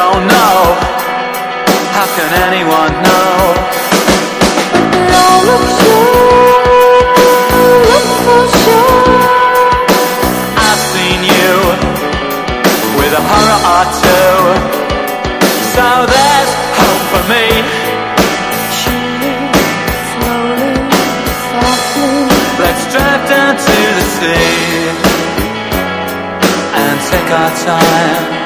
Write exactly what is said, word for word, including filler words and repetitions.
don't know. How can anyone know? It all looks sure, look for sure. I've seen you with a horror or two, so there's hope for me. Surely, slowly, softly, Let's drive down to the sea and take our time.